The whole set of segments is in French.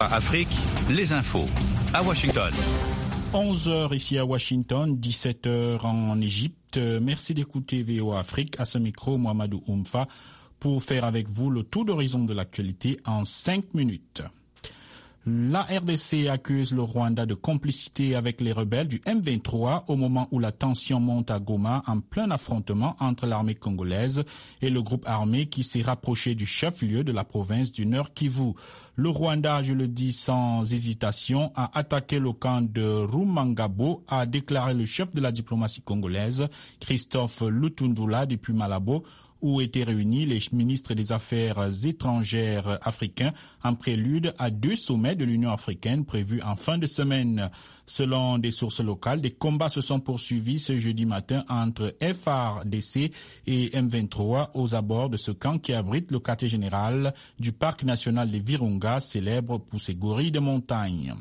Afrique, les infos à Washington. 11h ici à Washington, 17h en Égypte. Merci d'écouter VOA Afrique. À ce micro, Mohamedou Oumfa, pour faire avec vous le tour d'horizon de l'actualité en 5 minutes. La RDC accuse le Rwanda de complicité avec les rebelles du M23 au moment où la tension monte à Goma en plein affrontement entre l'armée congolaise et le groupe armé qui s'est rapproché du chef-lieu de la province du Nord Kivu. Le Rwanda, je le dis sans hésitation, a attaqué le camp de Rumangabo, a déclaré le chef de la diplomatie congolaise, Christophe Lutundula, depuis Malabo, où étaient réunis les ministres des Affaires étrangères africains en prélude à 2 sommets de l'Union africaine prévus en fin de semaine. Selon des sources locales, des combats se sont poursuivis ce jeudi matin entre FARDC et M23 aux abords de ce camp qui abrite le quartier général du parc national des Virunga, célèbre pour ses gorilles de montagne.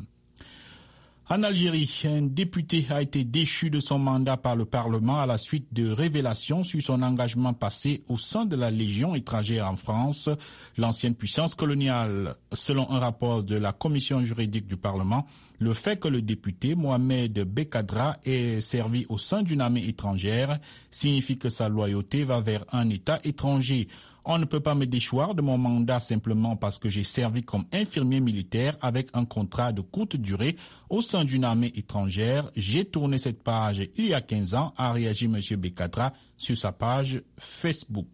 En Algérie, un député a été déchu de son mandat par le Parlement à la suite de révélations sur son engagement passé au sein de la Légion étrangère en France, l'ancienne puissance coloniale. Selon un rapport de la commission juridique du Parlement, le fait que le député Mohamed Bekadra ait servi au sein d'une armée étrangère signifie que sa loyauté va vers un État étranger. On ne peut pas me déchoir de mon mandat simplement parce que j'ai servi comme infirmier militaire avec un contrat de courte durée au sein d'une armée étrangère. J'ai tourné cette page il y a 15 ans, a réagi M. Bekadra sur sa page Facebook.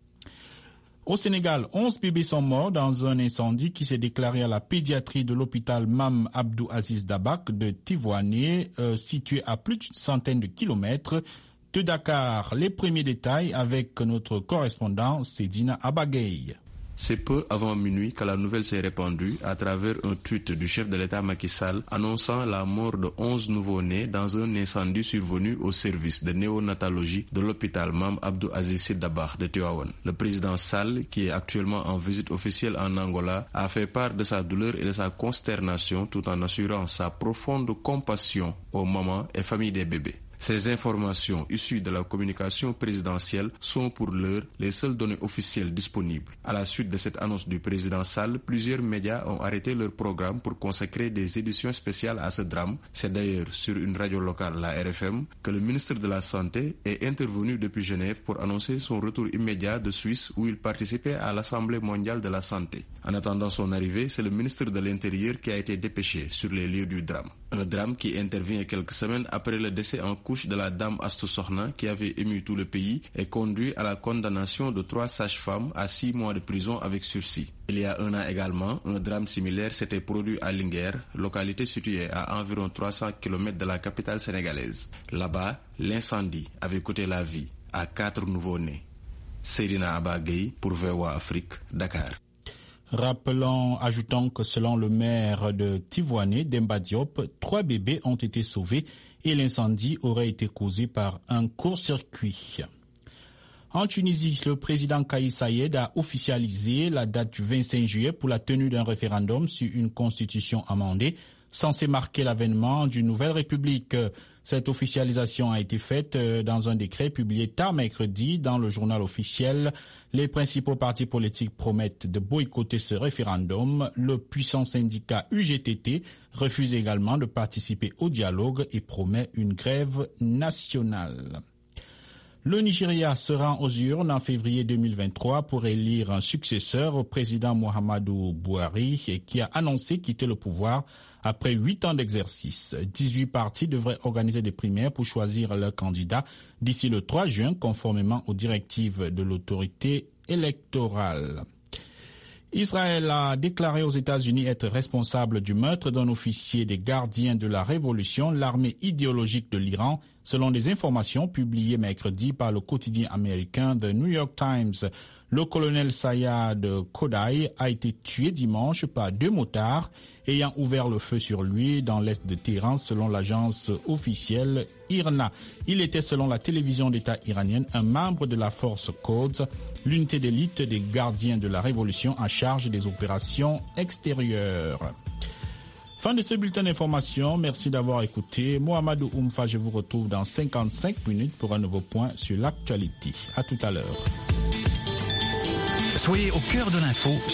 Au Sénégal, 11 bébés sont morts dans un incendie qui s'est déclaré à la pédiatrie de l'hôpital Mame Abdou Aziz Dabak de Tivoané, situé à plus d'une centaine de kilomètres de Dakar. Les premiers détails avec notre correspondant Sedina Abagay. C'est peu avant minuit que la nouvelle s'est répandue à travers un tweet du chef de l'État Macky Sall annonçant la mort de 11 nouveau-nés dans un incendie survenu au service de néonatologie de l'hôpital Mame Abdou Aziz Dabakh de Tivaouane. Le président Sall, qui est actuellement en visite officielle en Angola, a fait part de sa douleur et de sa consternation tout en assurant sa profonde compassion aux mamans et familles des bébés. Ces informations issues de la communication présidentielle sont pour l'heure les seules données officielles disponibles. À la suite de cette annonce du président Sall, plusieurs médias ont arrêté leur programme pour consacrer des éditions spéciales à ce drame. C'est d'ailleurs sur une radio locale, la RFM, que le ministre de la Santé est intervenu depuis Genève pour annoncer son retour immédiat de Suisse où il participait à l'Assemblée mondiale de la santé. En attendant son arrivée, c'est le ministre de l'Intérieur qui a été dépêché sur les lieux du drame. Un drame qui intervient quelques semaines après le décès en couche de la dame Astou Sokhna qui avait ému tout le pays et conduit à la condamnation de 3 sages-femmes à 6 mois de prison avec sursis. Il y a un an également, un drame similaire s'était produit à Linguère, localité située à environ 300 km de la capitale sénégalaise. Là-bas, l'incendie avait coûté la vie à 4 nouveau-nés. Sedina Abagay pour VOA Afrique, Dakar. Rappelons, ajoutons que selon le maire de Tivoané, Demba Diop, 3 bébés ont été sauvés et l'incendie aurait été causé par un court-circuit. En Tunisie, le président Kais Saied a officialisé la date du 25 juillet pour la tenue d'un référendum sur une constitution amendée, censé marquer l'avènement d'une nouvelle république. Cette officialisation a été faite dans un décret publié tard mercredi dans le journal officiel. Les principaux partis politiques promettent de boycotter ce référendum. Le puissant syndicat UGTT refuse également de participer au dialogue et promet une grève nationale. Le Nigeria se rend aux urnes en février 2023 pour élire un successeur au président Muhammadu Buhari qui a annoncé quitter le pouvoir après 8 ans d'exercice. 18 partis devraient organiser des primaires pour choisir leur candidat d'ici le 3 juin, conformément aux directives de l'autorité électorale. Israël a déclaré aux États-Unis être responsable du meurtre d'un officier des gardiens de la Révolution, l'armée idéologique de l'Iran, selon des informations publiées mercredi par le quotidien américain The New York Times. Le colonel Sayad Kodai a été tué dimanche par 2 motards ayant ouvert le feu sur lui dans l'est de Téhéran selon l'agence officielle IRNA. Il était selon la télévision d'État iranienne un membre de la force Quds, l'unité d'élite des gardiens de la révolution en charge des opérations extérieures. Fin de ce bulletin d'information. Merci d'avoir écouté. Mohamedou Oumfa, je vous retrouve dans 55 minutes pour un nouveau point sur l'actualité. À tout à l'heure. Soyez au cœur de l'info